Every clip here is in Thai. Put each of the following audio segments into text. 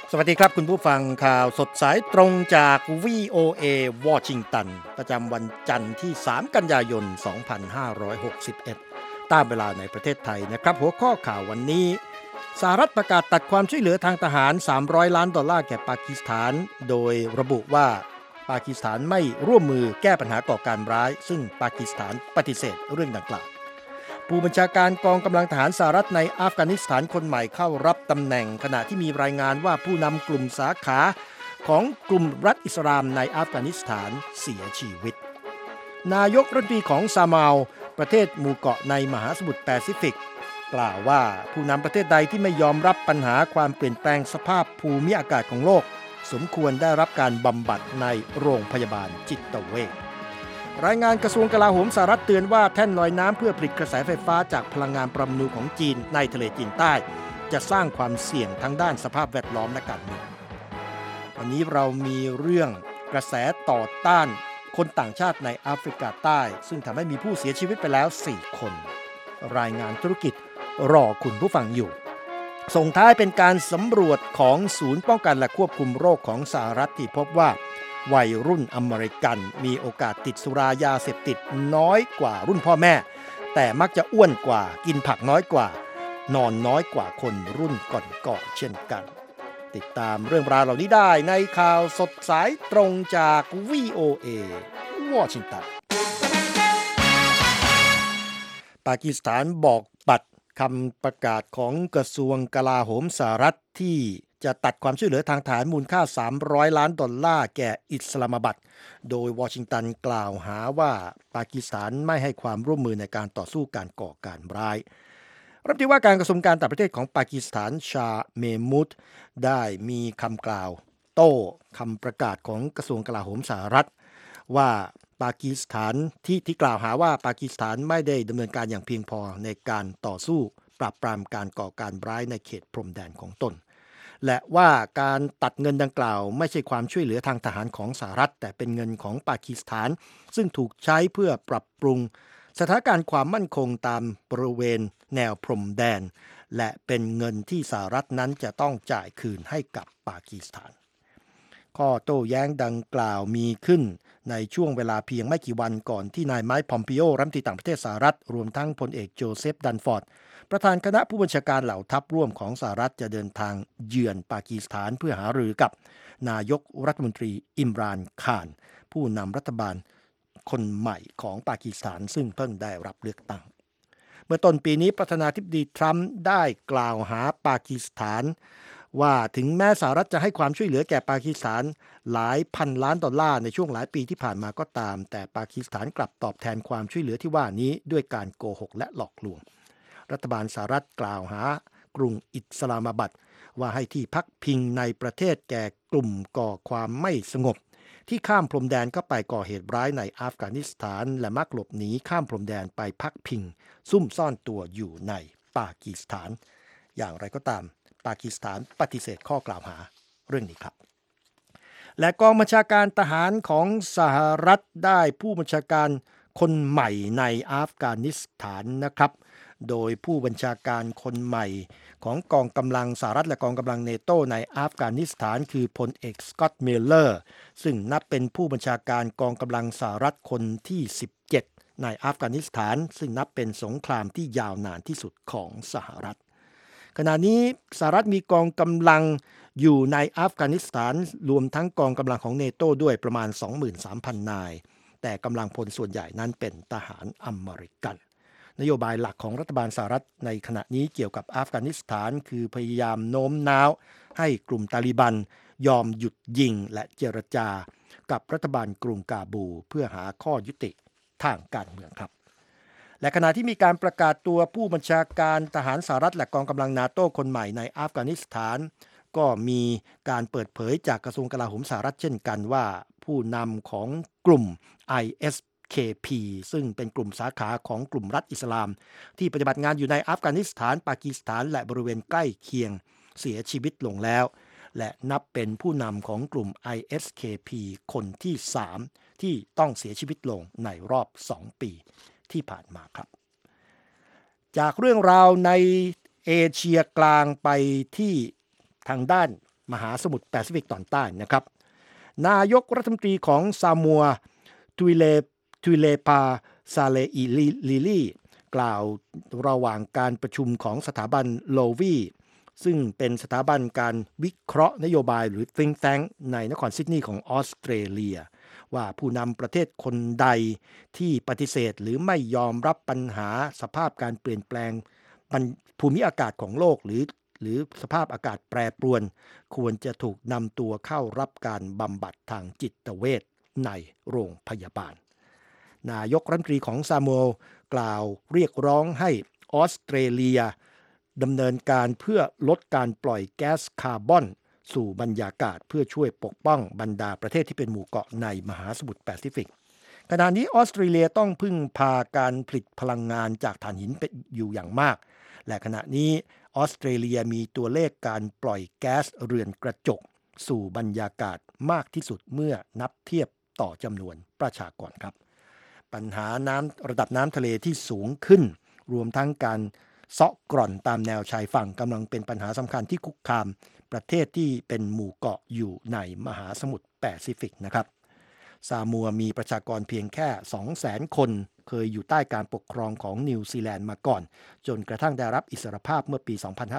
สวัสดีครับคุณผู้ฟังข่าวสดสายตรงจาก VOA วอชิงตันประจำวันจันทร์ที่3กันยายน2561ตามเวลาในประเทศไทยนะครับหัวข้อข่าววันนี้สหรัฐประกาศตัดความช่วยเหลือทางทหาร$300 ล้านแก่ปากีสถานโดยระบุว่าปากีสถานไม่ร่วมมือแก้ปัญหาก่อการร้ายซึ่งปากีสถานปฏิเสธเรื่องดังกล่าวผู้บัญชาการกองกำลังทหารสหรัฐในอัฟกานิสถานคนใหม่เข้ารับตำแหน่งขณะที่มีรายงานว่าผู้นำกลุ่มสาขาของกลุ่มรัฐอิสลามในอัฟกานิสถานเสียชีวิตนายกรัฐมนตรีของซามาลประเทศหมู่เกาะในมหาสมุทรแปซิฟิกกล่าวว่าผู้นำประเทศใดที่ไม่ยอมรับปัญหาความเปลี่ยนแปลงสภาพภูมิอากาศของโลกสมควรได้รับการบำบัดในโรงพยาบาลจิตเวชรายงานกระทรวงกลาโหมสหรัฐเตือนว่าแท่นลอยน้ำเพื่อผลิตกระแสไฟฟ้าจากพลังงานปรมาณูของจีนในทะเลจีนใต้จะสร้างความเสี่ยงทั้งด้านสภาพแวดล้อมและการเมืองวันนี้เรามีเรื่องกระแสต่อต้านคนต่างชาติในแอฟริกาใต้ซึ่งทำให้มีผู้เสียชีวิตไปแล้ว4คนรายงานธุรกิจรอคุณผู้ฟังอยู่ส่งท้ายเป็นการสำรวจของศูนย์ป้องกันและควบคุมโรคของสหรัฐที่พบว่าวัยรุ่นอเมริกันมีโอกาสติดสุรายาเสพติดน้อยกว่ารุ่นพ่อแม่แต่มักจะอ้วนกว่ากินผักน้อยกว่านอนน้อยกว่าคนรุ่นก่อนๆเช่นกันติดตามเรื่องราวเหล่านี้ได้ในข่าวสดสายตรงจาก VOA วอชิงตันปากีสถานบอกปัดคำประกาศของกระทรวงกลาโหมสหรัฐที่จะตัดความช่วยเหลือทางทหารมูลค่า$300 ล้านแก่อิสลามบัดโดยวอชิงตันกล่าวหาว่าปากีสถานไม่ให้ความร่วมมือในการต่อสู้การก่อการร้ายรัฐมนตรีว่าการกระทรวงการต่างประเทศของปากีสถานชาเมมุดได้มีคำกล่าวโต้คำประกาศของกระทรวงกลาโหมสหรัฐว่าปากีสถานที่กล่าวหาว่าปากีสถานไม่ได้ดำเนินการอย่างเพียงพอในการต่อสู้ปราบปรามการก่อการร้ายในเขตพรมแดนของตนและว่าการตัดเงินดังกล่าวไม่ใช่ความช่วยเหลือทางทหารของสหรัฐแต่เป็นเงินของปากีสถานซึ่งถูกใช้เพื่อปรับปรุงสถานการณ์ความมั่นคงตามบริเวณแนวพรมแดนและเป็นเงินที่สหรัฐนั้นจะต้องจ่ายคืนให้กับปากีสถานข้อโต้แย้งดังกล่าวมีขึ้นในช่วงเวลาเพียงไม่กี่วันก่อนที่นายไมค์พอมปิโอรัฐมนตรีต่างประเทศสหรัฐรวมทั้งพลเอกโจเซฟดันฟอร์ดประธานคณะผู้บัญชาการเหล่าทัพร่วมของสหรัฐจะเดินทางเยือนปากีสถานเพื่อหารือกับนายกรัฐมนตรีอิมรานคานผู้นำรัฐบาลคนใหม่ของปากีสถานซึ่งเพิ่งได้รับเลือกตั้งเมื่อต้นปีนี้ประธานาธิบดีทรัมป์ได้กล่าวหาปากีสถานว่าถึงแม้สหรัฐจะให้ความช่วยเหลือแก่ปากีสถานหลายพันล้านดอลลาร์ในช่วงหลายปีที่ผ่านมาก็ตามแต่ปากีสถานกลับตอบแทนความช่วยเหลือที่ว่านี้ด้วยการโกหกและหลอกลวงรัฐบาลสหรัฐกล่าวหากรุงอิสลามบัดว่าให้ที่พักพิงในประเทศแก่กลุ่มก่อความไม่สงบที่ข้ามพรมแดนเข้าไปก่อเหตุร้ายในอัฟกานิสถานและมักหลบหนีข้ามพรมแดนไปพักพิงซุ่มซ่อนตัวอยู่ในปากีสถานอย่างไรก็ตามปากีสถานปฏิเสธข้อกล่าวหาเรื่องนี้ครับและกองบัญชาการทหารของสหรัฐได้ผู้บัญชาการคนใหม่ในอัฟกานิสถานนะครับโดยผู้บัญชาการคนใหม่ของกองกำลังสหรัฐและกองกำลังเนโตในอัฟกานิสถานคือพลเอกสก็อตต์มิลเลอร์ซึ่งนับเป็นผู้บัญชาการกองกำลังสหรัฐคนที่17ในอัฟกานิสถานซึ่งนับเป็นสงครามที่ยาวนานที่สุดของสหรัฐขณะนี้สหรัฐมีกองกำลังอยู่ในอัฟกานิสถานรวมทั้งกองกำลังของเนโตด้วยประมาณ 23,000 นายแต่กำลังพลส่วนใหญ่นั้นเป็นทหารอเมริกันนโยบายหลักของรัฐบาลสหรัฐในขณะนี้เกี่ยวกับอัฟกานิสถานคือพยายามโน้มน้าวให้กลุ่มตาลิบันยอมหยุดยิงและเจรจากับรัฐบาลกรุงกาบูเพื่อหาข้อยุติทางการเมืองครับและขณะที่มีการประกาศตัวผู้บัญชาการทหารสหรัฐและกองกำลังนาโต้คนใหม่ในอัฟกานิสถานก็มีการเปิดเผยจากกระทรวงกลาโหมสหรัฐเช่นกันว่าผู้นำของกลุ่ม ISKP ซึ่งเป็นกลุ่มสาขาของกลุ่มรัฐอิสลามที่ปฏิบัติงานอยู่ในอัฟกานิสถานปากีสถานและบริเวณใกล้เคียงเสียชีวิตลงแล้วและนับเป็นผู้นำของกลุ่ม ISKP คนที่3ที่ต้องเสียชีวิตลงในรอบ2ปีที่ผ่านมาครับจากเรื่องราวในเอเชียกลางไปที่ทางด้านมหาสมุทรแปซิฟิกตอนใต้นะครับนายกรัฐมนตรีของซามัวทุยเลปาซาเลอิลิลี่กล่าวระหว่างการประชุมของสถาบันโลวีซึ่งเป็นสถาบันการวิเคราะห์นโยบายหรือ Think Tank ในนครซิดนีย์ของออสเตรเลียว่าผู้นำประเทศคนใดที่ปฏิเสธหรือไม่ยอมรับปัญหาสภาพการเปลี่ยนแปลงภูมิอากาศของโลกหรือสภาพอากาศแปรปรวนควรจะถูกนำตัวเข้ารับการบำบัดทางจิตเวชในโรงพยาบาลนายกรัฐมนตรีของซามัวกล่าวเรียกร้องให้ออสเตรเลียดำเนินการเพื่อลดการปล่อยแก๊สคาร์บอนสู่บรรยากาศเพื่อช่วยปกป้องบรรดาประเทศที่เป็นหมู่เกาะในมหาสมุทรแปซิฟิกขณะนี้ออสเตรเลียต้องพึ่งพาการผลิตพลังงานจากถ่านหินเป็นอยู่อย่างมากและขณะนี้ออสเตรเลียมีตัวเลขการปล่อยแก๊สเรือนกระจกสู่บรรยากาศมากที่สุดเมื่อนับเทียบต่อจำนวนประชากรครับปัญหาระดับน้ำทะเลที่สูงขึ้นรวมทั้งการเซาะกร่อนตามแนวชายฝั่งกำลังเป็นปัญหาสำคัญที่คุกคามประเทศที่เป็นหมู่เกาะอยู่ในมหาสมุทรแปซิฟิกนะครับซามัวมีประชากรเพียงแค่ 200,000 คนเคยอยู่ใต้การปกครองของนิวซีแลนด์มาก่อนจนกระทั่งได้รับอิสรภาพเมื่อปี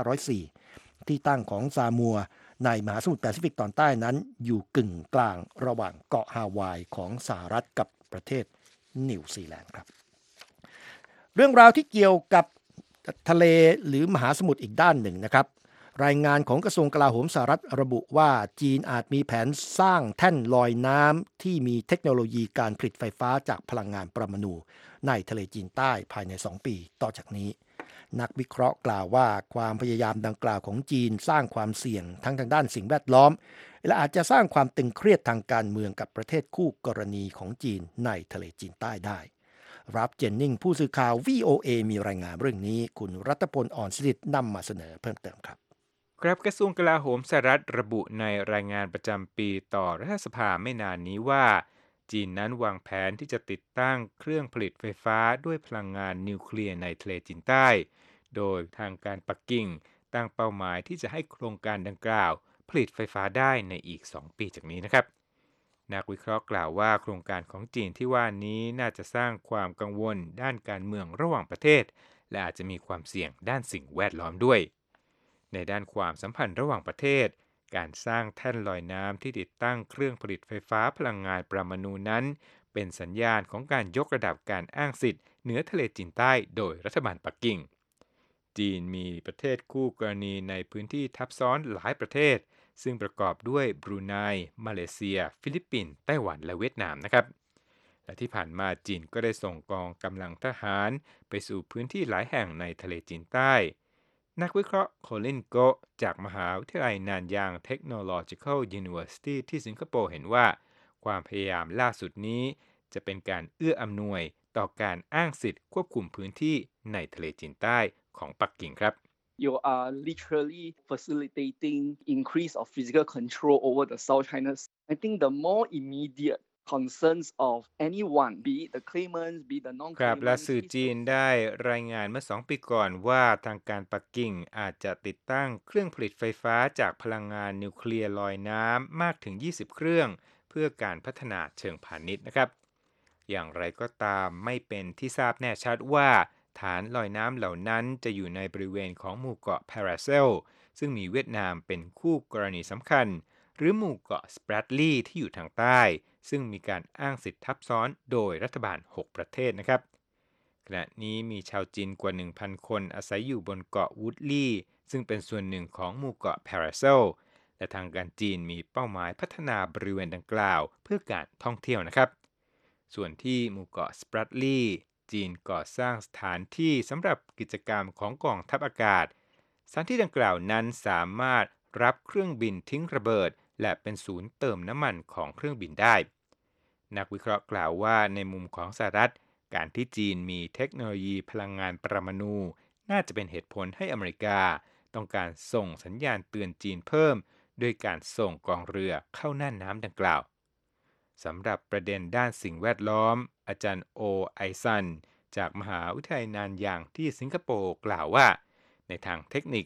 2504 ที่ตั้งของซามัวในมหาสมุทรแปซิฟิกตอนใต้นั้นอยู่กึ่งกลางระหว่างเกาะฮาวายของสหรัฐกับประเทศนิวซีแลนด์ครับเรื่องราวที่เกี่ยวกับทะเลหรือมหาสมุทรอีกด้านหนึ่งนะครับรายงานของกระทรวงกลาโหมสหรัฐระบุว่าจีนอาจมีแผนสร้างแท่นลอยน้ำที่มีเทคโนโลยีการผลิตไฟฟ้าจากพลังงานปรมาณูในทะเลจีนใต้ภายใน2 ปีต่อจากนี้นักวิเคราะห์กล่าวว่าความพยายามดังกล่าวของจีนสร้างความเสี่ยงทั้งทางด้านสิ่งแวดล้อมและอาจจะสร้างความตึงเครียดทางการเมืองกับประเทศคู่กรณีของจีนในทะเลจีนใต้ได้รับเจนนิงผู้สื่อข่าว VOA มีรายงานเรื่องนี้คุณรัตพล อ่อนสิรินำมาเสนอเพิ่มเติมครับครับกระทรวงกลาโหมสหรัฐระบุในรายงานประจำปีต่อรัฐสภาไม่นานนี้ว่าจีนนั้นวางแผนที่จะติดตั้งเครื่องผลิตไฟฟ้าด้วยพลังงานนิวเคลียร์ในทะเลจีนใต้โดยทางการปักกิ่งตั้งเป้าหมายที่จะให้โครงการดังกล่าวผลิตไฟฟ้าได้ในอีก2 ปีจากนี้นะครับนักวิเคราะห์กล่าวว่าโครงการของจีนที่ว่านี้น่าจะสร้างความกังวลด้านการเมืองระหว่างประเทศและอาจจะมีความเสี่ยงด้านสิ่งแวดล้อมด้วยในด้านความสัมพันธ์ระหว่างประเทศการสร้างแท่นลอยน้ำที่ติดตั้งเครื่องผลิตไฟฟ้าพลังงานปรมาณูนั้นเป็นสัญญาณของการยกระดับการอ้างสิทธิ์เหนือทะเลจีนใต้โดยรัฐบาลปักกิ่งจีนมีประเทศคู่กรณีในพื้นที่ทับซ้อนหลายประเทศซึ่งประกอบด้วยบรูไนมาเลเซียฟิลิปปินส์ไต้หวันและเวียดนามนะครับและที่ผ่านมาจีนก็ได้ส่งกองกำลังทหารไปสู่พื้นที่หลายแห่งในทะเลจีนใต้นักวิเคราะห์โคลินโกจากมหาวิทยาลัยนานยางเทคโนโลยีคัลยูนิเวอร์ซิตี้ที่สิงคโปร์เห็นว่าความพยายามล่าสุดนี้จะเป็นการเอื้ออำนวยต่อการอ้างสิทธิ์ควบคุมพื้นที่ในทะเลจีนใต้ของปักกิ่งครับ You are literally facilitating increase of physical control over the South China Sea. I think the more immediate concerns of anyone, be it the claimants, be it the ครับและ non-claimants, สื่อจีนได้รายงานเมื่อ2 ปีก่อนว่าทางการปักกิ่งอาจจะติดตั้งเครื่องผลิตไฟฟ้าจากพลังงานนิวเคลียร์ลอยน้ำมากถึง20 เครื่องเพื่อการพัฒนาเชิงพาณิชย์นะครับอย่างไรก็ตามไม่เป็นที่ทราบแน่ชัดว่าฐานลอยน้ำเหล่านั้นจะอยู่ในบริเวณของหมู่เกาะพาราเซลซึ่งมีเวียดนามเป็นคู่กรณีสำคัญหรือหมู่เกาะสเปรดลีที่อยู่ทางใต้ซึ่งมีการอ้างสิทธิทับซ้อนโดยรัฐบาล6 ประเทศนะครับขณะนี้มีชาวจีนกว่า 1,000 คนอาศัยอยู่บนเกาะวูดลี่ซึ่งเป็นส่วนหนึ่งของหมู่เกาะพาราเซลและทางการจีนมีเป้าหมายพัฒนาบริเวณดังกล่าวเพื่อการท่องเที่ยวนะครับส่วนที่หมู่เกาะสเปรดลีจีนก่อสร้างสถานที่สำหรับกิจกรรมของกองทัพอากาศสถานที่ดังกล่าวนั้นสามารถรับเครื่องบินทิ้งระเบิดและเป็นศูนย์เติมน้ำมันของเครื่องบินได้นักวิเคราะห์กล่าวว่าในมุมของสหรัฐการที่จีนมีเทคโนโลยีพลังงานปรมาณูน่าจะเป็นเหตุผลให้อเมริกาต้องการส่งสัญญาณเตือนจีนเพิ่มด้วยการส่งกองเรือเข้าน่านน้ำดังกล่าวสำหรับประเด็นด้านสิ่งแวดล้อมอาจารย์โอไอซันจากมหาวิทยาลัยนานยางที่สิงคโปร์กล่าวว่าในทางเทคนิค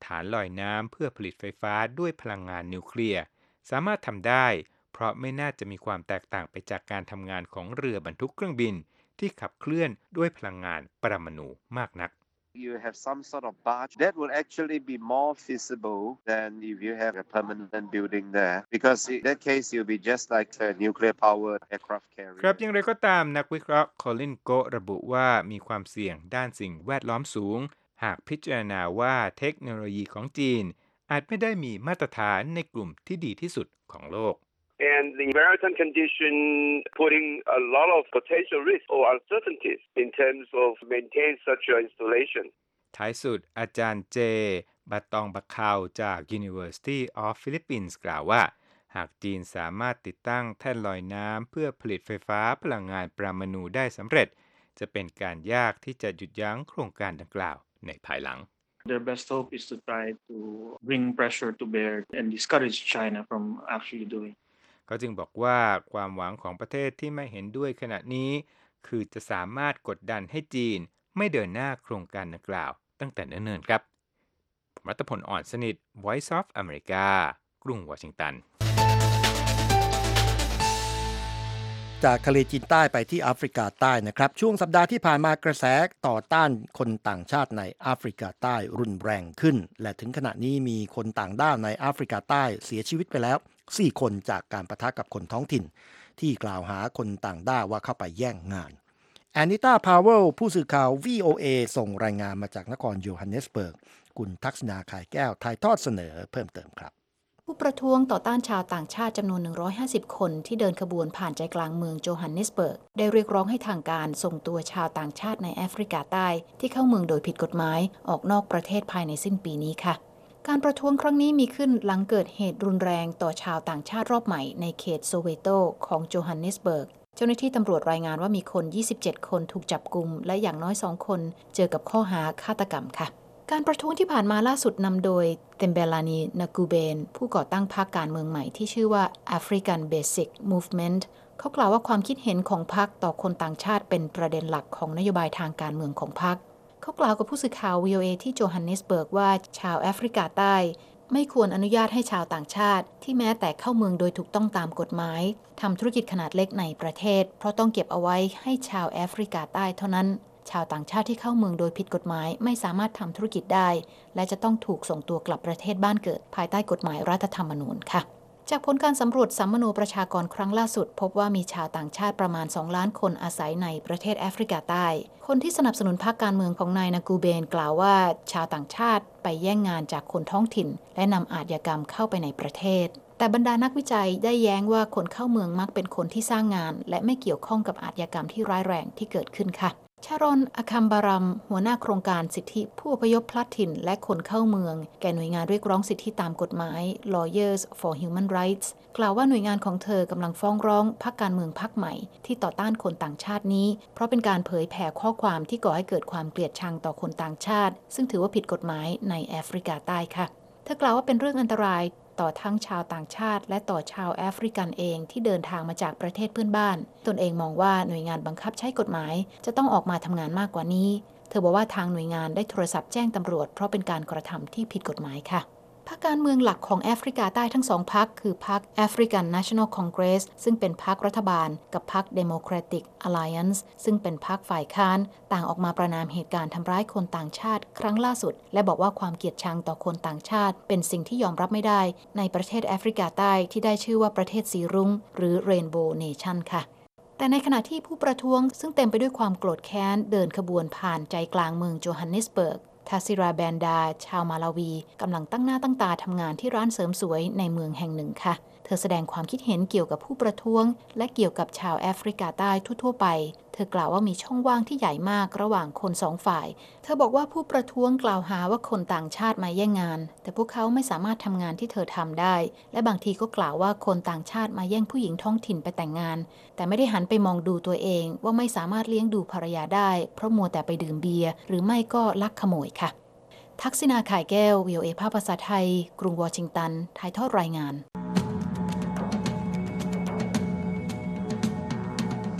ฐานลอยน้ำเพื่อผลิตไฟฟ้าด้วยพลังงานนิวเคลียร์สามารถทำได้เพราะไม่น่าจะมีความแตกต่างไปจากการทำงานของเรือบรรทุกเครื่องบินที่ขับเคลื่อนด้วยพลังงานปรมาณูมากนัก You have some sort of barge that will actually be more feasible than if you have a permanent building there because in that case you'll be just like a nuclear powered aircraft carrier ครับอย่างไรก็ตามนักวิเคราะห์คอลินโกระบุว่ามีความเสี่ยงด้านสิ่งแวดล้อมสูงหากพิจารณาว่าเทคโนโลยีของจีนอาจไม่ได้มีมาตรฐานในกลุ่มที่ดีที่สุดของโลก And the maritime condition putting a lot of potential risks or uncertainties in terms of maintaining such an installation. ท้ายสุดอาจารย์เจบัตตองบักคาวจาก University of Philippines กล่าวว่าหากจีนสามารถติดตั้งแท่นลอยน้ำเพื่อผลิตไฟฟ้าพลังงานปรมาณูได้สำเร็จจะเป็นการยากที่จะหยุดยั้งโครงการดังกล่าวในภายหลัง Their best hope is to try to bring pressure to bear and discourage China from actually doing เขาจึงบอกว่าความหวังของประเทศที่ไม่เห็นด้วยขณะนี้คือจะสามารถกดดันให้จีนไม่เดินหน้าโครงการดังกล่าวตั้งแต่เนิ่นๆครับผมรัตพล อ่อนสนิท Voice of America กรุงวอชิงตันจากทะเลจีนใต้ไปที่แอฟริกาใต้นะครับช่วงสัปดาห์ที่ผ่านมากระแสต่อต้านคนต่างชาติในแอฟริกาใต้รุนแรงขึ้นและถึงขณะนี้มีคนต่างด้าวในแอฟริกาใต้เสียชีวิตไปแล้ว4 คนจากการปะทะกับคนท้องถิ่นที่กล่าวหาคนต่างด้าวว่าเข้าไปแย่งงานแอนิต้าพาวเวลผู้สื่อข่าว VOA ส่งรายงานมาจากนครโยฮันเนสเบิร์กคุณทักษณาข่ายแก้วถ่ายทอดเสนอเพิ่มเติมครับผู้ประท้วงต่อต้านชาวต่างชาติจำนวน150คนที่เดินขบวนผ่านใจกลางเมืองโจฮันเนสเบิร์กได้เรียกร้องให้ทางการส่งตัวชาวต่างชาติในแอฟริกาใต้ที่เข้าเมืองโดยผิดกฎหมายออกนอกประเทศภายในสิ้นปีนี้ค่ะการประท้วงครั้งนี้มีขึ้นหลังเกิดเหตุรุนแรงต่อชาวต่างชาติรอบใหม่ในเขตโซเวโตของโจฮันเนสเบิร์กเจ้าหน้าที่ตำรวจรายงานว่ามีคน27คนถูกจับกุมและอย่างน้อย2คนเจอกับข้อหาฆาตกรรมค่ะการประท้วงที่ผ่านมาล่าสุดนำโดยเต็มเบลานีนากูเบนผู้ก่อตั้งพรรคการเมืองใหม่ที่ชื่อว่า African Basic Movement เขากล่าวว่าความคิดเห็นของพรรคต่อคนต่างชาติเป็นประเด็นหลักของนโยบายทางการเมืองของพรรคเขากล่าวกับผู้สื่อข่าว VOA ที่โจฮันเนสเบิร์กว่าชาวแอฟริกาใต้ไม่ควรอนุญาตให้ชาวต่างชาติที่แม้แต่เข้าเมืองโดยถูกต้องตามกฎหมายทำธุรกิจขนาดเล็กในประเทศเพราะต้องเก็บเอาไว้ให้ชาวแอฟริกาใต้เท่านั้นชาวต่างชาติที่เข้าเมืองโดยผิดกฎหมายไม่สามารถทำธุรกิจได้และจะต้องถูกส่งตัวกลับประเทศบ้านเกิดภายใต้กฎหมายรัฐธรรมนูญค่ะจากผลการสำรวจสัมมโนประชากรครั้งล่าสุดพบว่ามีชาวต่างชาติประมาณ2 ล้านคนอาศัยในประเทศแอฟริกาใต้คนที่สนับสนุนพรรคการเมืองของนายนากูเบนกล่าวว่าชาวต่างชาติไปแย่งงานจากคนท้องถิ่นและนำอาชญากรรมเข้าไปในประเทศแต่บรรดานักวิจัยได้แย้งว่าคนเข้าเมืองมักเป็นคนที่สร้างงานและไม่เกี่ยวข้องกับอาชญากรรมที่ร้ายแรงที่เกิดขึ้นค่ะชารอนอาคัมบารัมหัวหน้าโครงการสิทธิผู้อพยพพลัดถิ่นและคนเข้าเมืองแก่หน่วยงานเรียกร้องสิทธิตามกฎหมาย Lawyers for Human Rights กล่าวว่าหน่วยงานของเธอกำลังฟ้องร้องพรรคการเมืองพรรคใหม่ที่ต่อต้านคนต่างชาตินี้เพราะเป็นการเผยแผ่ข้อความที่ก่อให้เกิดความเกลียดชังต่อคนต่างชาติซึ่งถือว่าผิดกฎหมายในแอฟริกาใต้ค่ะเธอกล่าวว่าเป็นเรื่องอันตรายต่อทั้งชาวต่างชาติและต่อชาวแอฟริกันเองที่เดินทางมาจากประเทศเพื่อนบ้านตนเองมองว่าหน่วยงานบังคับใช้กฎหมายจะต้องออกมาทำงานมากกว่านี้เธอบอกว่าทางหน่วยงานได้โทรศัพท์แจ้งตำรวจเพราะเป็นการกระทำที่ผิดกฎหมายค่ะพรรคการเมืองหลักของแอฟริกาใต้ทั้ง2 พรรคคือพรรค African National Congress ซึ่งเป็นพรรครัฐบาลกับพรรค Democratic Alliance ซึ่งเป็นพรรคฝ่ายค้านต่างออกมาประณามเหตุการณ์ทำร้ายคนต่างชาติครั้งล่าสุดและบอกว่าความเกลียดชังต่อคนต่างชาติเป็นสิ่งที่ยอมรับไม่ได้ในประเทศแอฟริกาใต้ที่ได้ชื่อว่าประเทศสีรุ้งหรือ Rainbow Nation ค่ะแต่ในขณะที่ผู้ประท้วงซึ่งเต็มไปด้วยความโกรธแค้นเดินขบวนผ่านใจกลางเมืองโจฮันเนสเบิร์กทาซิราแบนดาชาวมาลาวีกำลังตั้งหน้าตั้งตาทำงานที่ร้านเสริมสวยในเมืองแห่งหนึ่งค่ะเธอแสดงความคิดเห็นเกี่ยวกับผู้ประท้วงและเกี่ยวกับชาวแอฟริกาใต้ทั่วๆไปเธอกล่าวว่ามีช่องว่างที่ใหญ่มากระหว่างคน2 ฝ่ายเธอบอกว่าผู้ประท้วงกล่าวหาว่าคนต่างชาติมาแย่งงานแต่พวกเขาไม่สามารถทำงานที่เธอทำได้และบางทีก็กล่าวว่าคนต่างชาติมาแย่งผู้หญิงท้องถิ่นไปแต่งงานแต่ไม่ได้หันไปมองดูตัวเองว่าไม่สามารถเลี้ยงดูภรรยาได้เพราะมัวแต่ไปดื่มเบียร์หรือไม่ก็ลักขโมยค่ะทักษิณาข่ายแก้ว VOA ภาคภาษาไทยกรุงวอชิงตันถ่ายทอดรายงาน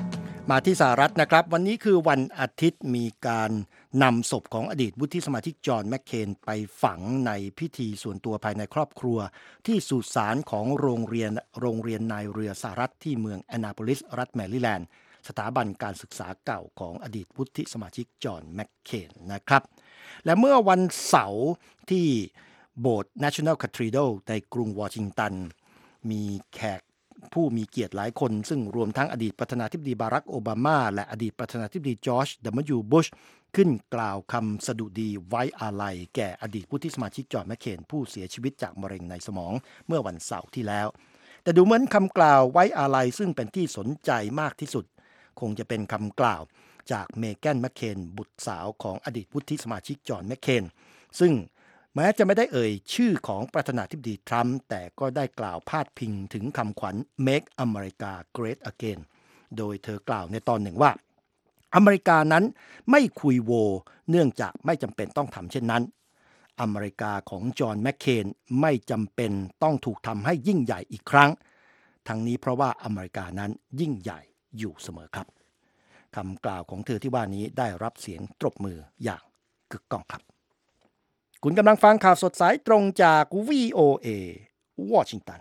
มาที่สหรัฐนะครับวันนี้คือวันอาทิตย์มีการนำศพของอดีตวุฒิสมาชิกจอห์นแมคเคนไปฝังในพิธีส่วนตัวภายในครอบครัวที่สุสานของโรงเรียนนายเรือสหรัฐที่เมืองแอนนาโพลิสรัฐแมริแลนด์สถาบันการศึกษาเก่าของอดีตวุฒิสมาชิกจอห์นแมคเคนนะครับและเมื่อวันเสาร์ที่โบสถ์ National Cathedral ในกรุงวอชิงตันมีแขกผู้มีเกียรติหลายคนซึ่งรวมทั้งอดีตประธานาธิบดีบารักโอบามาและอดีตประธานาธิบดีจอร์จ W. บุชขึ้นกล่าวคำสดุดีไว้อาลัยแก่อดีตวุฒิสมาชิกจอห์นแมคเคนผู้เสียชีวิตจากมะเร็งในสมองเมื่อวันเสาร์ที่แล้วแต่ดูเหมือนคำกล่าวไว้อาลัยซึ่งเป็นที่สนใจมากที่สุดคงจะเป็นคำกล่าวจากเมแกนแมคเคนบุตรสาวของอดีตวุฒิสมาชิกจอห์นแมคเคนซึ่งแม้จะไม่ได้เอ่ยชื่อของประธานาธิบดีทรัมป์แต่ก็ได้กล่าวพาดพิงถึงคำขวัญ Make America Great Again โดยเธอกล่าวในตอนหนึ่งว่าอเมริกานั้นไม่คุยโวเนื่องจากไม่จำเป็นต้องทำเช่นนั้นอเมริกาของจอห์นแมคเคนไม่จำเป็นต้องถูกทำให้ยิ่งใหญ่อีกครั้งทั้งนี้เพราะว่าอเมริกานั้นยิ่งใหญ่อยู่เสมอครับคำกล่าวของเธอที่ว่านี้ได้รับเสียงตบมืออย่างกึกก้องครับคุณกำลังฟังข่าวสดสายตรงจาก VOA วอชิงตัน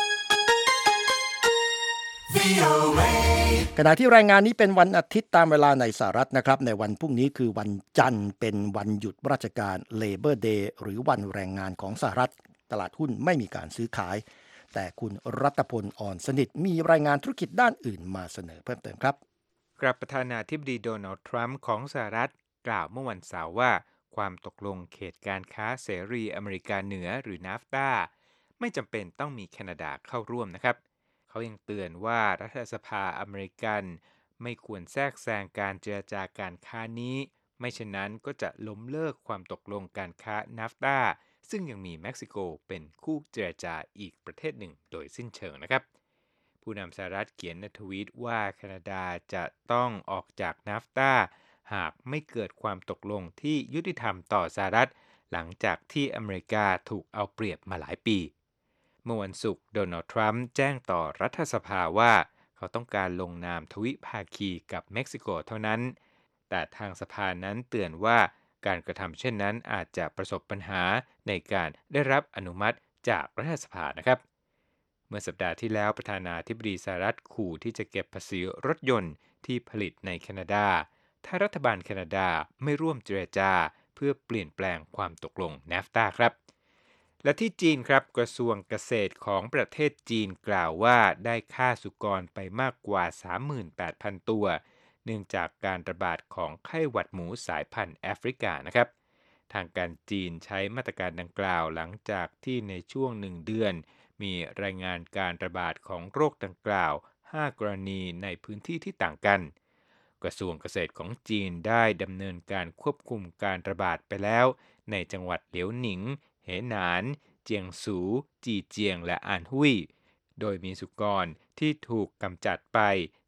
ขณะที่รายงานนี้เป็นวันอาทิตย์ตามเวลาในสหรัฐนะครับในวันพรุ่งนี้คือวันจันทร์เป็นวันหยุดราชการ Labor Day หรือวันแรงงานของสหรัฐตลาดหุ้นไม่มีการซื้อขายแต่คุณรัตพล อ่อนสนิทมีรายงานธุรกิจด้านอื่นมาเสนอเพิ่มเติมครับครับประธานาธิบดีโดนัลด์ทรัมป์ของสหรัฐกล่าวเมื่อวันเสาร์ว่าความตกลงเขตการค้าเสรีอเมริกาเหนือหรือ NAFTA ไม่จำเป็นต้องมีแคนาดาเข้าร่วมนะครับเขายังเตือนว่ารัฐสภาอเมริกันไม่ควรแทรกแซงการเจรจาการค้านี้ไม่เช่นนั้นก็จะล้มเลิกความตกลงการค้า NAFTA ซึ่งยังมีเม็กซิโกเป็นคู่เจรจาอีกประเทศหนึ่งโดยสิ้นเชิงนะครับผู้นำสหรัฐเขียนในทวีตว่าแคนาดาจะต้องออกจาก NAFTA หากไม่เกิดความตกลงที่ยุติธรรมต่อสหรัฐหลังจากที่อเมริกาถูกเอาเปรียบมาหลายปีเมื่อวันศุกร์โดนัลด์ทรัมป์แจ้งต่อรัฐสภาว่าเขาต้องการลงนามทวิภาคีกับเม็กซิโกเท่านั้นแต่ทางสภานั้นเตือนว่าการกระทำเช่นนั้นอาจจะประสบปัญหาในการได้รับอนุมัติจากรัฐสภานะครับเมื่อสัปดาห์ที่แล้วประธานาธิบดีสหรัฐขู่ที่จะเก็บภาษีรถยนต์ที่ผลิตในแคนาดาถ้ารัฐบาลแคนาดาไม่ร่วมเจรจาเพื่อเปลี่ยนแปลงความตกลง NAFTA ครับและที่จีนครับกระทรวงเกษตรของประเทศจีนกล่าวว่าได้ฆ่าสุกรไปมากกว่า 38,000 ตัวเนื่องจากการระบาดของไข้หวัดหมูสายพันธุ์แอฟริกานะครับทางการจีนใช้มาตรการดังกล่าวหลังจากที่ในช่วง1 เดือนมีรายงานการระบาดของโรคดังกล่าว5 กรณีในพื้นที่ที่ต่างกันกระทรวงเกษตรของจีนได้ดำเนินการควบคุมการระบาดไปแล้วในจังหวัดเหลียวหนิงเหหนานเจียงสูจีเจียงและอานฮุยโดยมีสุกรที่ถูกกำจัดไป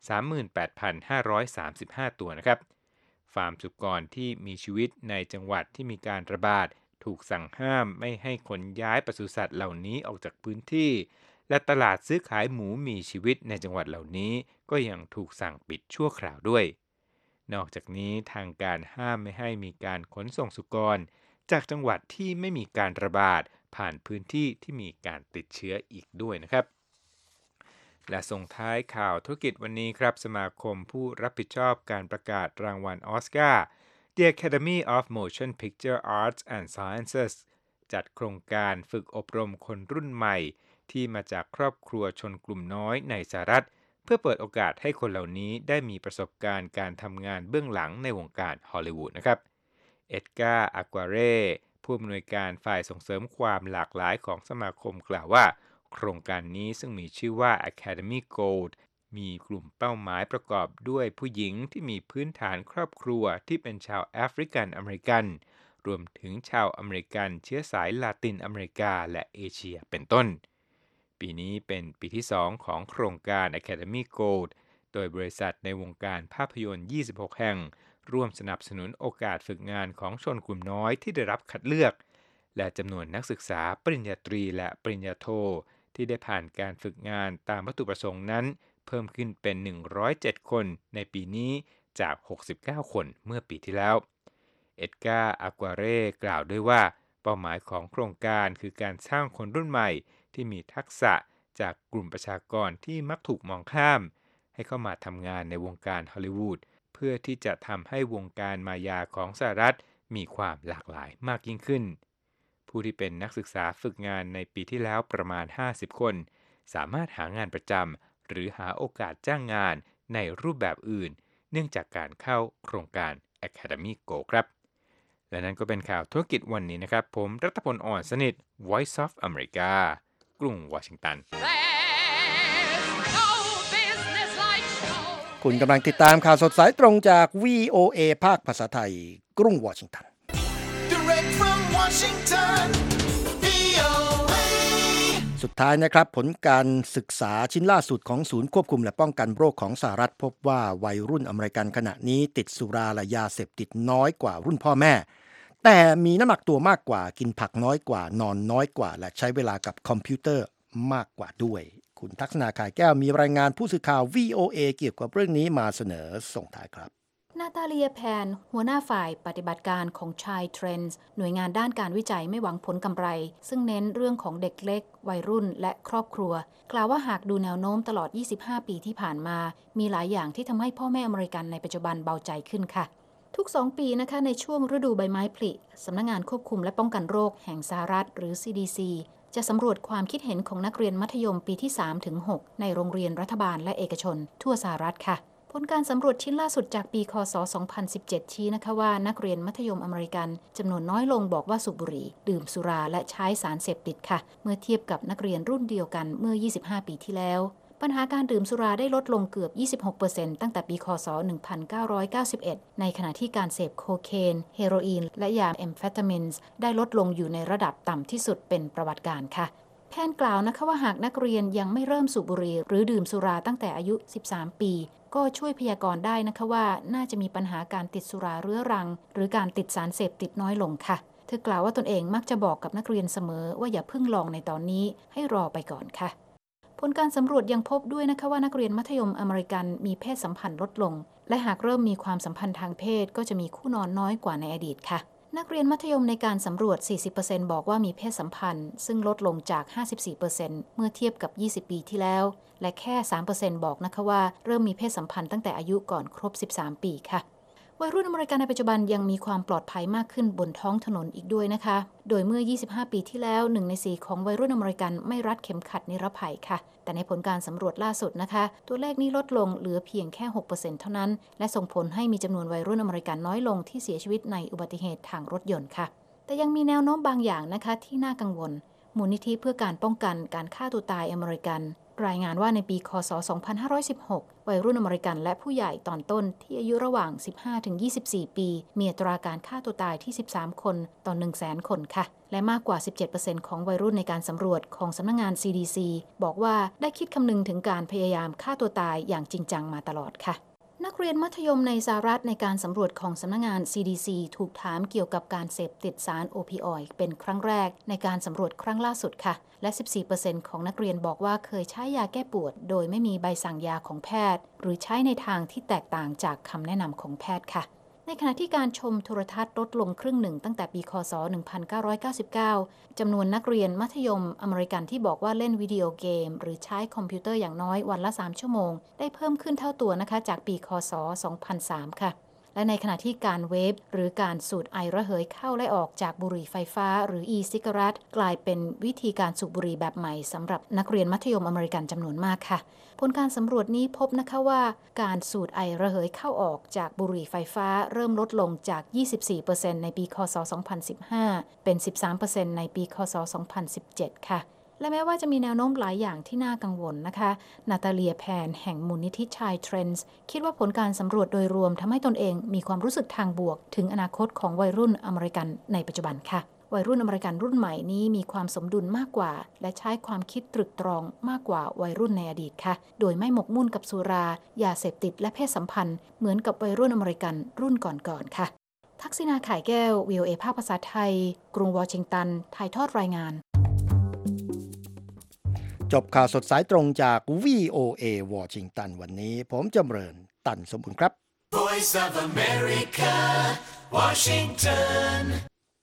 38,535 ตัวนะครับฟาร์มสุกรที่มีชีวิตในจังหวัดที่มีการระบาดถูกสั่งห้ามไม่ให้ขนย้ายปศุสัตว์เหล่านี้ออกจากพื้นที่และตลาดซื้อขายหมูมีชีวิตในจังหวัดเหล่านี้ก็ยังถูกสั่งปิดชั่วคราวด้วยนอกจากนี้ทางการห้ามไม่ให้มีการขนส่งสุกรจากจังหวัดที่ไม่มีการระบาดผ่านพื้นที่ที่มีการติดเชื้ออีกด้วยนะครับและส่งท้ายข่าวธุรกิจวันนี้ครับสมาคมผู้รับผิดชอบการประกาศรางวัลออสการ์ The Academy of Motion Picture Arts and Sciences จัดโครงการฝึกอบรมคนรุ่นใหม่ที่มาจากครอบครัวชนกลุ่มน้อยในสหรัฐเพื่อเปิดโอกาสให้คนเหล่านี้ได้มีประสบการณ์การทำงานเบื้องหลังในวงการฮอลลีวูดนะครับเอ็ดการ์ อากวาเร่ผู้อำนวยการฝ่ายส่งเสริมความหลากหลายของสมาคมกล่าวว่าโครงการนี้ซึ่งมีชื่อว่า Academy Gold มีกลุ่มเป้าหมายประกอบด้วยผู้หญิงที่มีพื้นฐานครอบครัวที่เป็นชาวแอฟริกันอเมริกันรวมถึงชาวอเมริกันเชื้อสายลาตินอเมริกาและเอเชียเป็นต้นปีนี้เป็นปีที่2ของโครงการ Academy Gold โดยบริษัทในวงการภาพยนตร์26แห่งร่วมสนับสนุนโอกาสฝึกงานของชนกลุ่มน้อยที่ได้รับคัดเลือกและจำนวนนักศึกษาปริญญาตรีและปริญญาโทที่ได้ผ่านการฝึกงานตามวัตถุประสงค์นั้นเพิ่มขึ้นเป็น107คนในปีนี้จาก69คนเมื่อปีที่แล้วเอ็ดการ์ อากวาเร่กล่าวด้วยว่าเป้าหมายของโครงการคือการสร้างคนรุ่นใหม่ที่มีทักษะจากกลุ่มประชากรที่มักถูกมองข้ามให้เข้ามาทำงานในวงการฮอลลีวูดเพื่อที่จะทำให้วงการมายาของสหรัฐมีความหลากหลายมากยิ่งขึ้นผู้ที่เป็นนักศึกษาฝึกงานในปีที่แล้วประมาณ50คนสามารถหางานประจำหรือหาโอกาสจ้างงานในรูปแบบอื่นเนื่องจากการเข้าโครงการ Academy Go ครับและนั่นก็เป็นข่าวธุรกิจวันนี้นะครับผมรัตพล อ่อนสนิท Voice of America กรุงวอชิงตันคุณกำลังติดตามข่าวสดสายตรงจาก VOA ภาคภาษาไทยกรุงวอชิงตัน Direct from Washington, VOA สุดท้ายนะครับผลการศึกษาชิ้นล่าสุดของศูนย์ควบคุมและป้องกันโรคของสหรัฐพบว่าวัยรุ่นอเมริกันขณะนี้ติดสุราและยาเสพติดน้อยกว่ารุ่นพ่อแม่แต่มีน้ำหนักตัวมากกว่ากินผักน้อยกว่านอนน้อยกว่าและใช้เวลากับคอมพิวเตอร์มากกว่าด้วยคุณทักษณาข่ายแก้วมีรายงานผู้สื่อข่าว VOA เกี่ยวกับเรื่องนี้มาเสนอส่งท้ายครับนาตาเลียแพนหัวหน้าฝ่ายปฏิบัติการของ Child Trends หน่วยงานด้านการวิจัยไม่หวังผลกำไรซึ่งเน้นเรื่องของเด็กเล็กวัยรุ่นและครอบครัวกล่าวว่าหากดูแนวโน้มตลอด25ปีที่ผ่านมามีหลายอย่างที่ทำให้พ่อแม่อเมริกันในปัจจุบันเบาใจขึ้นค่ะทุก2ปีนะคะในช่วงฤดูใบไม้ผลิสำนักงานควบคุมและป้องกันโรคแห่งสหรัฐหรือ CDC จะสำรวจความคิดเห็นของนักเรียนมัธยมปีที่ 3-6 ในโรงเรียนรัฐบาลและเอกชนทั่วสหรัฐค่ะผลการสำรวจชิ้นล่าสุดจากปีคศ 2017 ชี้นะคะว่านักเรียนมัธยมอเมริกันจำนวนน้อยลงบอกว่าสูบบุหรี่ดื่มสุราและใช้สารเสพติดค่ะเมื่อเทียบกับนักเรียนรุ่นเดียวกันเมื่อ25ปีที่แล้วปัญหาการดื่มสุราได้ลดลงเกือบ 26% ตั้งแต่ปีคศ 1991 ในขณะที่การเสพโคเคนเฮโรอีนและยาแอมเฟตามินส์ได้ลดลงอยู่ในระดับต่ำที่สุดเป็นประวัติการค่ะแพนกล่าวนะคะว่าหากนักเรียนยังไม่เริ่มสูบบุหรี่หรือดื่มสุราตั้งแต่อายุ 13 ปีก็ช่วยพยากรณ์ได้นะคะว่าน่าจะมีปัญหาการติดสุราเรื้อรังหรือการติดสารเสพติดน้อยลงค่ะเธอกล่าวว่าตนเองมักจะบอกกับนักเรียนเสมอว่าอย่าเพิ่งลองในตอนนี้ให้รอไปก่อนค่ะผลการสำรวจยังพบด้วยนะคะว่านักเรียนมัธยมอเมริกันมีเพศสัมพันธ์ลดลงและหากเริ่มมีความสัมพันธ์ทางเพศก็จะมีคู่นอนน้อยกว่าในอดีตค่ะนักเรียนมัธยมในการสำรวจ 40% บอกว่ามีเพศสัมพันธ์ซึ่งลดลงจาก 54% เมื่อเทียบกับ 20 ปีที่แล้วและแค่ 3% บอกนะคะว่าเริ่มมีเพศสัมพันธ์ตั้งแต่อายุก่อนครบ 13 ปีค่ะวัยรุ่นอเมริกันในปัจจุบันยังมีความปลอดภัยมากขึ้นบนท้องถนนอีกด้วยนะคะโดยเมื่อ 25 ปีที่แล้ว1ใน4ของวัยรุ่นอเมริกันไม่รัดเข็มขัดนิรภัยค่ะแต่ในผลการสำรวจล่าสุดนะคะตัวเลขนี้ลดลงเหลือเพียงแค่ 6% เท่านั้นและส่งผลให้มีจำนวนวัยรุ่นอเมริกันน้อยลงที่เสียชีวิตในอุบัติเหตุทางรถยนต์ค่ะแต่ยังมีแนวโน้มบางอย่างนะคะที่น่ากังวลมูลนิธิเพื่อการป้องกันการฆ่าตัวตายอเมริกันรายงานว่าในปีคศ 2516 วัยรุ่นอเมริกันและผู้ใหญ่ตอนต้นที่อายุระหว่าง 15-24 ปีมีอัตราการฆ่าตัวตายที่ 13 คนต่อ 100,000 คนค่ะและมากกว่า 17% ของวัยรุ่นในการสำรวจของสำนักงาน CDC บอกว่าได้คิดคำนึงถึงการพยายามฆ่าตัวตายอย่างจริงจังมาตลอดค่ะนักเรียนมัธยมในสหรัฐในการสำรวจของสำนักงาน CDC ถูกถามเกี่ยวกับการเสพติดสารโอปิออยด์เป็นครั้งแรกในการสำรวจครั้งล่าสุดค่ะและ 14% ของนักเรียนบอกว่าเคยใช้ยาแก้ปวดโดยไม่มีใบสั่งยาของแพทย์หรือใช้ในทางที่แตกต่างจากคำแนะนำของแพทย์ค่ะในขณะที่การชมโทรทัศน์ลดลงครึ่งหนึ่งตั้งแต่ปีคศ 1999 จำนวนนักเรียนมัธยมอเมริกันที่บอกว่าเล่นวิดีโอเกมหรือใช้คอมพิวเตอร์อย่างน้อยวันละ 3 ชั่วโมงได้เพิ่มขึ้นเท่าตัวนะคะจากปีคศ 2003 ค่ะและในขณะที่การเวฟหรือการสูดไอระเหยเข้าและออกจากบุหรี่ไฟฟ้าหรือ e-cigarette กลายเป็นวิธีการสูบบุหรี่แบบใหม่สำหรับนักเรียนมัธยมอเมริกันจำนวนมากค่ะผลการสำรวจนี้พบนะคะว่าการสูดไอระเหยเข้าออกจากบุหรี่ไฟฟ้าเริ่มลดลงจาก 24% ในปีคศ 2015 เป็น 13% ในปีคศ 2017 ค่ะและแม้ว่าจะมีแนวโน้มหลายอย่างที่น่ากังวลนะคะนาตาเลียแพนแห่งมูลนิธิ Child Trends คิดว่าผลการสำรวจโดยรวมทำให้ตนเองมีความรู้สึกทางบวกถึงอนาคตของวัยรุ่นอเมริกันในปัจจุบันค่ะวัยรุ่นอเมริกันรุ่นใหม่นี้มีความสมดุลมากกว่าและใช้ความคิดตรึกตรองมากกว่าวัยรุ่นในอดีตค่ะโดยไม่หมกมุ่นกับสุรายาเสพติดและเพศสัมพันธ์เหมือนกับวัยรุ่นอเมริกันรุ่นก่อนๆค่ะทักษิณาข่ายแก้ว VOA ภาคภาษาไทยกรุงวอชิงตันถ่ายทอดรายงานจบข่าวสดสายตรงจาก VOA วอชิงตันวันนี้ผมจำเริญตันสมบูรณ์ครับ Voice of America Washington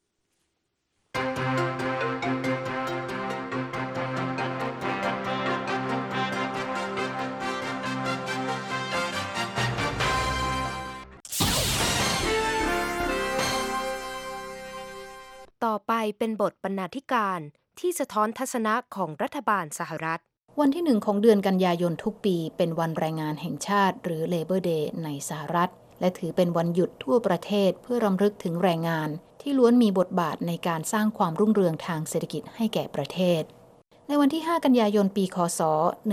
ต่อไปเป็นบทบรรณาธิการที่สะท้อนทัศนะของรัฐบาลสหรัฐวันที่1ของเดือนกันยายนทุกปีเป็นวันแรงงานแห่งชาติหรือ Labor Day ในสหรัฐและถือเป็นวันหยุดทั่วประเทศเพื่อรำลึกถึงแรงงานที่ล้วนมีบทบาทในการสร้างความรุ่งเรืองทางเศรษฐกิจให้แก่ประเทศในวันที่5กันยายนปีคศ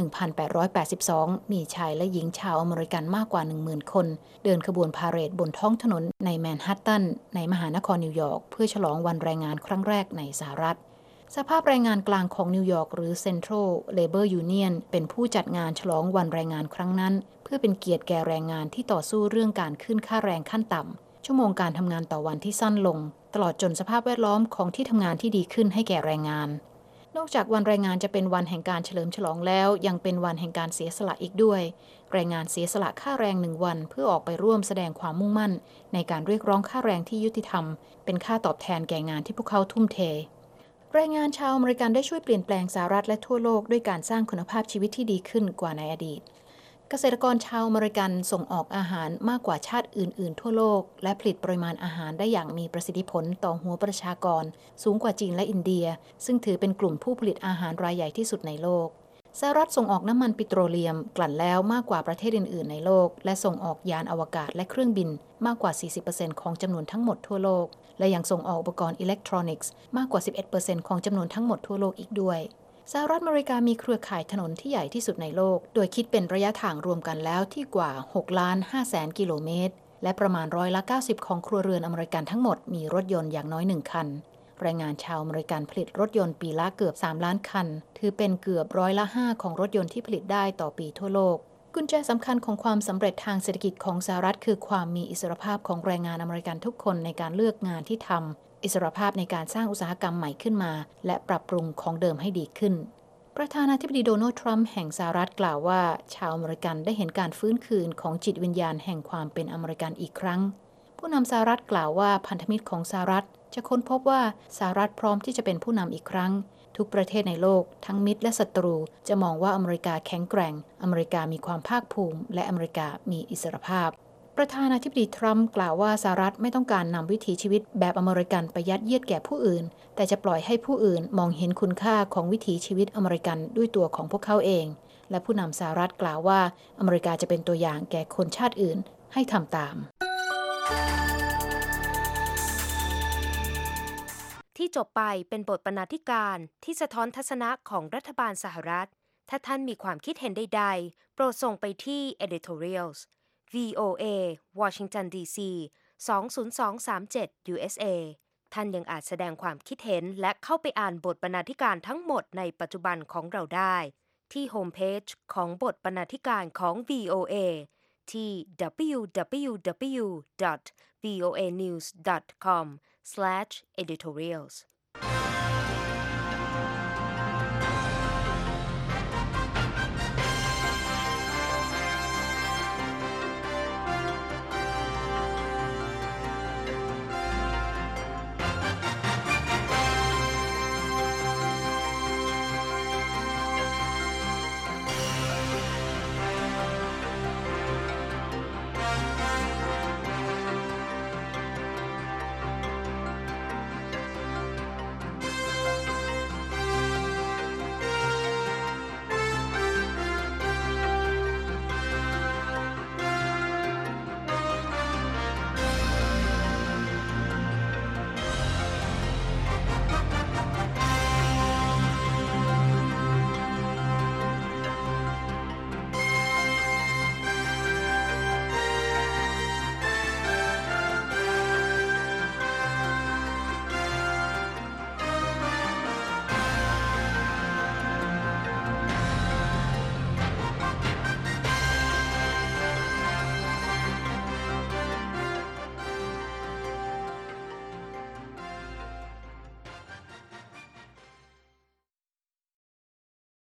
1882มีชายและหญิงชาวอเมริกันมากกว่า 10,000 คนเดินขบวนพาเหรดบนท้องถนนในแมนฮัตตันในมหานครนิวยอร์กเพื่อฉลองวันแรงงานครั้งแรกในสหรัฐสภาพแรงงานกลางของนิวยอร์กหรือ Central Labor Union เป็นผู้จัดงานฉลองวันแรงงานครั้งนั้นเพื่อเป็นเกียรติแก่แรงงานที่ต่อสู้เรื่องการขึ้นค่าแรงขั้นต่ำชั่วโมงการทำงานต่อวันที่สั้นลงตลอดจนสภาพแวดล้อมของที่ทำงานที่ดีขึ้นให้แก่แรงงานนอกจากวันแรงงานจะเป็นวันแห่งการเฉลิมฉลองแล้วยังเป็นวันแห่งการเสียสละอีกด้วยแรงงานเสียสละค่าแรง1วันเพื่อออกไปร่วมแสดงความมุ่งมั่นในการเรียกร้องค่าแรงที่ยุติธรรมเป็นค่าตอบแทนแก่งานที่พวกเขาทุ่มเทแรงงานชาวอเมริกันได้ช่วยเปลี่ยนแปลงสหรัฐและทั่วโลกด้วยการสร้างคุณภาพชีวิตที่ดีขึ้นกว่าในอดีตเกษตรกรชาวอเมริกันส่งออกอาหารมากกว่าชาติอื่นๆทั่วโลกและผลิตปริมาณอาหารได้อย่างมีประสิทธิผลต่อหัวประชากรสูงกว่าจีนและอินเดียซึ่งถือเป็นกลุ่มผู้ผลิตอาหารรายใหญ่ที่สุดในโลกสหรัฐส่งออกน้ำมันปิโตรเลียมกลั่นแล้วมากกว่าประเทศอื่นๆในโลกและส่งออกยานอวกาศและเครื่องบินมากกว่า 40% ของจำนวนทั้งหมดทั่วโลกและยังส่งออกอุปกรณ์อิเล็กทรอนิกส์มากกว่า 11% ของจำนวนทั้งหมดทั่วโลกอีกด้วยสหรัฐอเมริกามีเครือข่ายถนนที่ใหญ่ที่สุดในโลกโดยคิดเป็นระยะทางรวมกันแล้วที่กว่า 6,500,000 กิโลเมตรและประมาณ90%ของครัวเรือนอเมริกันทั้งหมดมีรถยนต์อย่างน้อย1คันแรงงานชาวอเมริกันผลิตรถยนต์ปีละเกือบ3ล้านคันถือเป็นเกือบ5%ของรถยนต์ที่ผลิตได้ต่อปีทั่วโลกกุญแจสำคัญของความสำเร็จทางเศรษฐกิจของสหรัฐคือความมีอิสรภาพของแรงงานอเมริกันทุกคนในการเลือกงานที่ทำอิสรภาพในการสร้างอุตสาหกรรมใหม่ขึ้นมาและปรับปรุงของเดิมให้ดีขึ้นประธานาธิบดีโดนัลด์ทรัมป์แห่งสหรัฐกล่าวว่าชาวอเมริกันได้เห็นการฟื้นคืนของจิตวิญญาณแห่งความเป็นอเมริกันอีกครั้งผู้นำสหรัฐกล่าวว่าพันธมิตรของสหรัฐจะค้นพบว่าสหรัฐพร้อมที่จะเป็นผู้นำอีกครั้งทุกประเทศในโลกทั้งมิตรและศัตรูจะมองว่าอเมริกาแข็งแกร่งอเมริกามีความภาคภูมิและอเมริกามีอิสรภาพประธานาธิบดีทรัมป์กล่าวว่าสหรัฐไม่ต้องการนำวิถีชีวิตแบบอเมริกันไปยัดเยียดแก่ผู้อื่นแต่จะปล่อยให้ผู้อื่นมองเห็นคุณค่าของวิถีชีวิตอเมริกันด้วยตัวของพวกเขาเองและผู้นำสหรัฐกล่าวว่าอเมริกาจะเป็นตัวอย่างแก่คนชาติอื่นให้ทำตามที่จบไปเป็นบทบรรณาธิการที่สะท้อนทัศนะของรัฐบาลสหรัฐถ้าท่านมีความคิดเห็นใดๆโปรดส่งไปที่ editorials VOA Washington DC 20237 USA ท่านยังอาจแสดงความคิดเห็นและเข้าไปอ่านบทบรรณาธิการทั้งหมดในปัจจุบันของเราได้ที่โฮมเพจของบทบรรณาธิการของ VOA ที่ www.voanews.com/editorials